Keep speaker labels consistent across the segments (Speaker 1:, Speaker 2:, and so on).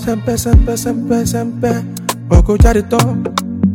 Speaker 1: Sempre, sempre, sempre, sempre. Oko jari ton.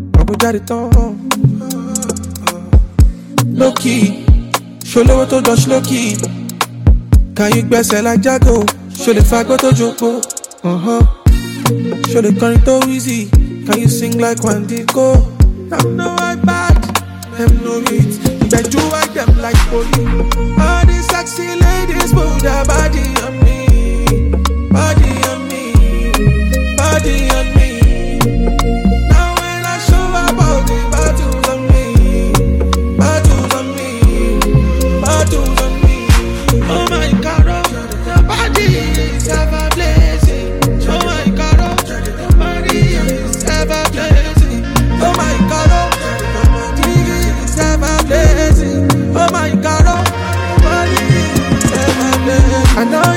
Speaker 1: Low key. Show low to dash low key. Can you gbẹ́sẹ̀ like Jago? Show the fagot to Joko. Show the current to easy. Can you sing like Wandico? Them know I bad. Them know it. Bet you like them like police. All these sexy ladies put their body on me. Body on me. Body on me. Now when I show up all the battles on me. Battles on me. Battles on me. Oh my God, your body is ever blazing. Oh my God, your body is ever blazing. Oh my God, your body is ever blazing. Oh my God, your body is ever blazing. I know